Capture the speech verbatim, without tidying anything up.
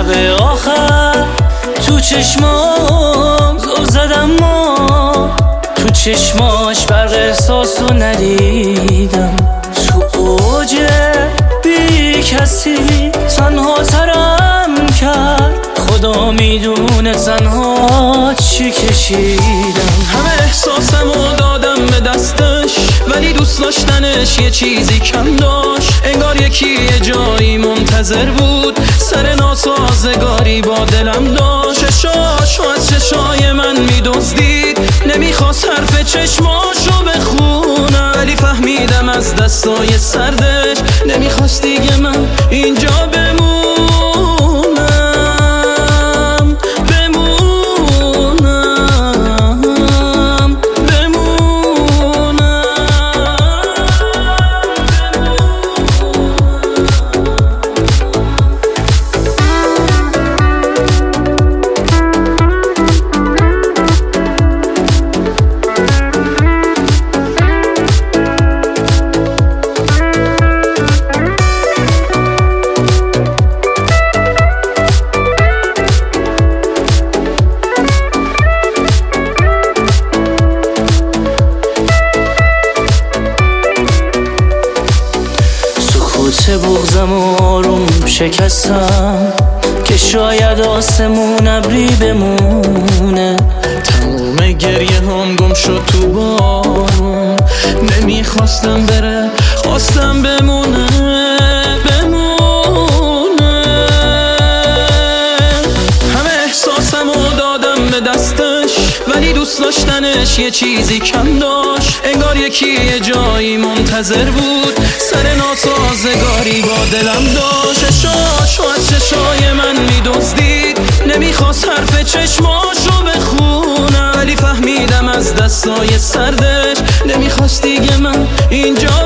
شب آخر تو چشمام زل زدم ما تو چشماش برق احساسو ندیدم تو اوج بی کسی تنها ترم کرد خدا میدونه تنها چی کشیدم همه احساسمو دادم به دستش ولی دوست داشتنش یه چیزی کم داشت انگار یکی یه جایی منتظر بود سر ناسازگاری با دلم داشت چشاشو از چشای من میدزدید نمیخواست حرف چشماشو بخونم ولی فهمیدم از دستای سردش نمیخواست دیگه من اینجا بمونم سکوت بغضم آروم شکستم که شاید آسمون ابری بمونه تموم گریه هم گم شد تو بارون نمیخواستم بره خواستم بمونه بمونه همه احساسمو دادم به دستش ولی دوست داشتنش یه چیزی کم داشت انگار یکی یه جایی منتظر بود سر ناسازگاری با دلم داشت چشاشو از چشای من میدزدید نمیخواست حرف چشماشو بخونم ولی فهمیدم از دستای سردش نمیخواست دیگه من اینجا